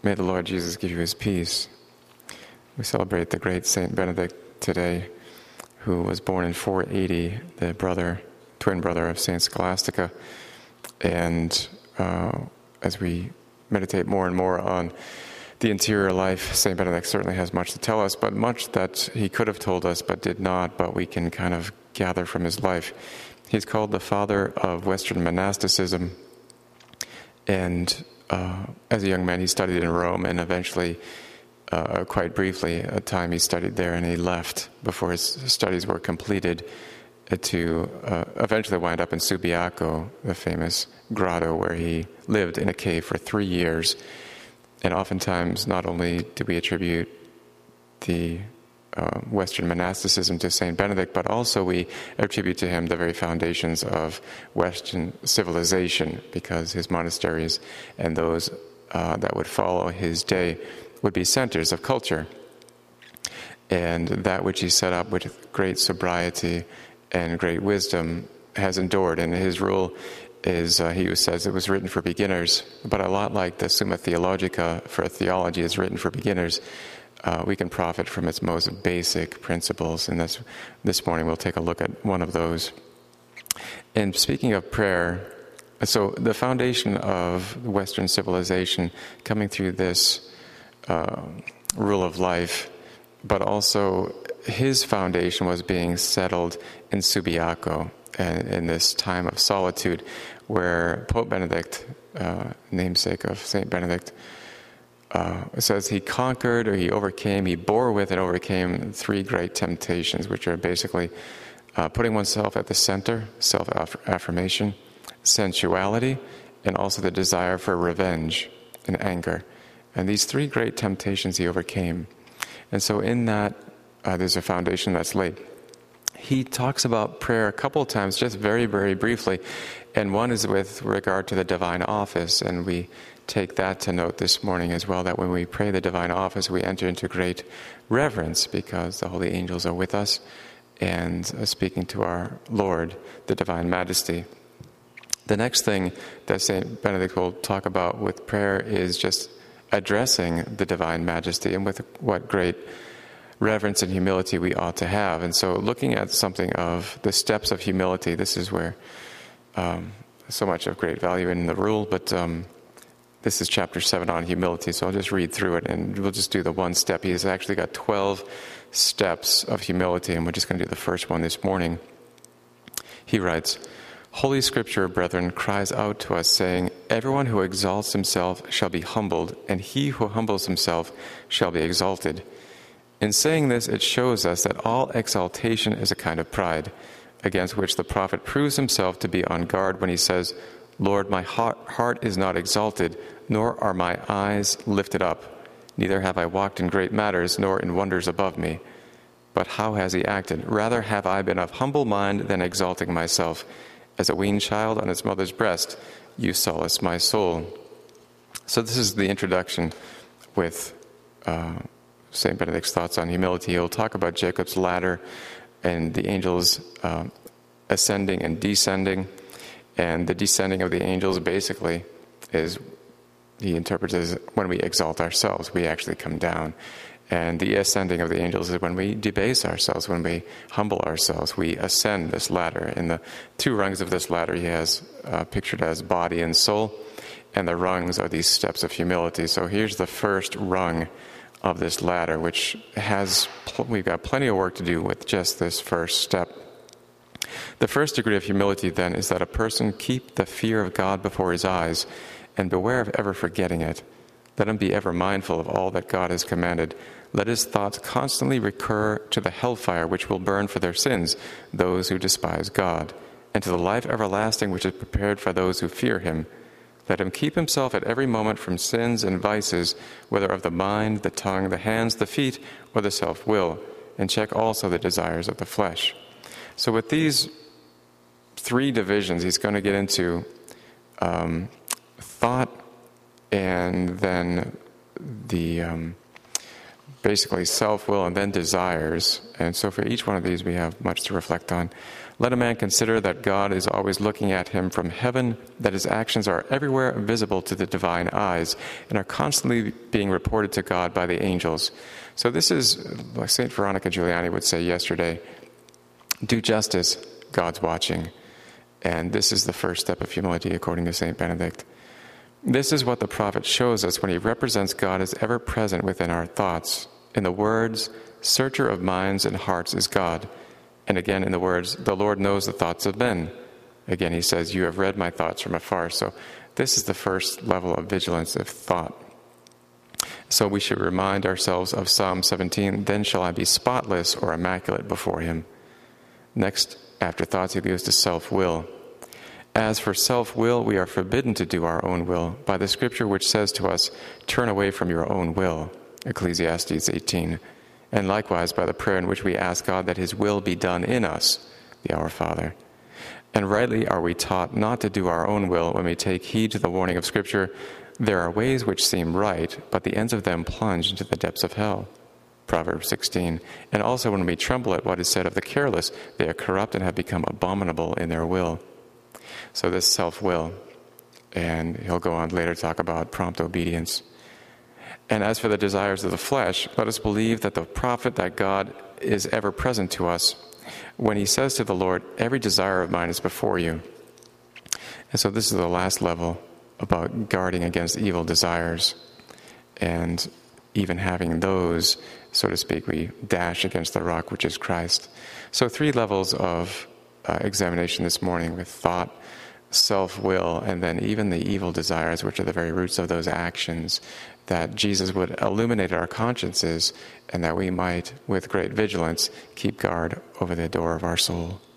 May the Lord Jesus give you his peace. We celebrate the great Saint Benedict today, who was born in 480, the twin brother of Saint Scholastica. And as we meditate more and more on the interior life, Saint Benedict certainly has much to tell us, but much that he could have told us but did not, but we can kind of gather from his life. He's called the father of Western monasticism, and as a young man he studied in Rome, and eventually, quite briefly, a time he studied there and he left before his studies were completed to eventually wind up in Subiaco, the famous grotto where he lived in a cave for 3 years. And oftentimes, not only do we attribute the Western monasticism to Saint Benedict, but also we attribute to him the very foundations of Western civilization, because his monasteries and those that would follow his day would be centers of culture. And that which he set up with great sobriety and great wisdom has endured. And his rule is, he says, it was written for beginners, but a lot like the Summa Theologica for theology is written for beginners. We can profit from its most basic principles, and this morning we'll take a look at one of those. And speaking of prayer, so the foundation of Western civilization coming through this rule of life, but also his foundation was being settled in Subiaco, and in this time of solitude, where Pope Benedict, namesake of Saint Benedict, says he conquered, or he overcame, he bore with and overcame 3 great temptations, which are basically putting oneself at the center, self-affirmation, sensuality, and also the desire for revenge and anger. And these 3 great temptations he overcame. And so in that, there's a foundation that's laid. He talks about prayer a couple of times, just very, very briefly. And one is with regard to the divine office. And we take that to note this morning as well, that when we pray the divine office, we enter into great reverence because the holy angels are with us and speaking to our Lord, the Divine Majesty. The next thing that St. Benedict will talk about with prayer is just addressing the Divine Majesty, and with what great reverence and humility we ought to have. And so looking at something of the steps of humility, this is where so much of great value in the rule, but this is chapter 7 on humility, so I'll just read through it and we'll just do the one step. He has actually got 12 steps of humility, and we're just going to do the first one this morning. He writes, "Holy Scripture, brethren, cries out to us, saying, 'Everyone who exalts himself shall be humbled, and he who humbles himself shall be exalted.' In saying this, it shows us that all exaltation is a kind of pride, against which the prophet proves himself to be on guard when he says, 'Lord, my heart is not exalted, nor are my eyes lifted up. Neither have I walked in great matters, nor in wonders above me.' But how has he acted? Rather have I been of humble mind than exalting myself. As a weaned child on its mother's breast, you solace my soul." So this is the introduction with St. Benedict's thoughts on humility. He'll talk about Jacob's ladder and the angels ascending and descending. And the descending of the angels basically is, he interprets as when we exalt ourselves, we actually come down. And the ascending of the angels is when we debase ourselves, when we humble ourselves, we ascend this ladder. And the 2 rungs of this ladder he has pictured as body and soul, and the rungs are these steps of humility. So here's the first rung of this ladder, which we've got plenty of work to do with just this first step. The first degree of humility, then, is that a person keep the fear of God before his eyes, and beware of ever forgetting it. Let him be ever mindful of all that God has commanded. Let his thoughts constantly recur to the hellfire which will burn for their sins those who despise God, and to the life everlasting which is prepared for those who fear him. Let him keep himself at every moment from sins and vices, whether of the mind, the tongue, the hands, the feet, or the self-will, and check also the desires of the flesh. So with these 3 divisions, he's going to get into thought, and then the basically self-will and then desires. And so for each one of these we have much to reflect on. Let a man consider that God is always looking at him from heaven, that his actions are everywhere visible to the divine eyes, and are constantly being reported to God by the angels. So this is, like St. Veronica Giuliani would say yesterday, do justice, God's watching. And this is the first step of humility, according to St. Benedict. This is what the prophet shows us when he represents God as ever present within our thoughts. In the words, "Searcher of minds and hearts is God." And again in the words, "The Lord knows the thoughts of men." Again he says, "You have read my thoughts from afar." So this is the first level of vigilance of thought. So we should remind ourselves of Psalm 17, "Then shall I be spotless or immaculate before him." Next, after thoughts, he goes to self-will. As for self-will, we are forbidden to do our own will by the scripture which says to us, "Turn away from your own will," Ecclesiastes 18. And likewise by the prayer in which we ask God that his will be done in us, the Our Father. And rightly are we taught not to do our own will when we take heed to the warning of Scripture, "There are ways which seem right, but the ends of them plunge into the depths of hell," Proverbs 16. And also when we tremble at what is said of the careless, "They are corrupt and have become abominable in their will." So this self-will, and he'll go on later to talk about prompt obedience. And as for the desires of the flesh, let us believe that the prophet, that God is ever present to us when he says to the Lord, "Every desire of mine is before you." And so this is the last level about guarding against evil desires. And even having those, so to speak, we dash against the rock, which is Christ. So 3 levels of examination this morning, with thought, self-will, and then even the evil desires, which are the very roots of those actions, that Jesus would illuminate our consciences and that we might, with great vigilance, keep guard over the door of our soul.